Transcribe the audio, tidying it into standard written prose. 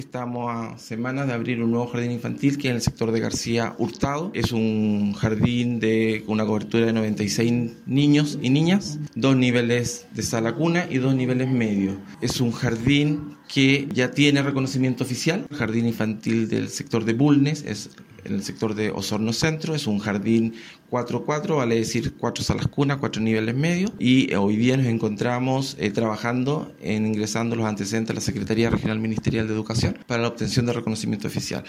Estamos a semanas de abrir un nuevo jardín infantil que es en el sector de García Hurtado. Es un jardín con una cobertura de 96 niños y niñas, 2 niveles de sala cuna y 2 niveles medios. Es un jardín que ya tiene reconocimiento oficial. El jardín infantil del sector de Bulnes es en el sector de Osorno Centro. Es un jardín 4-4, vale decir 4 salas cuna, 4 niveles medios, y hoy día nos encontramos trabajando en ingresando los antecedentes a la Secretaría Regional Ministerial de Educación para la obtención de reconocimiento oficial.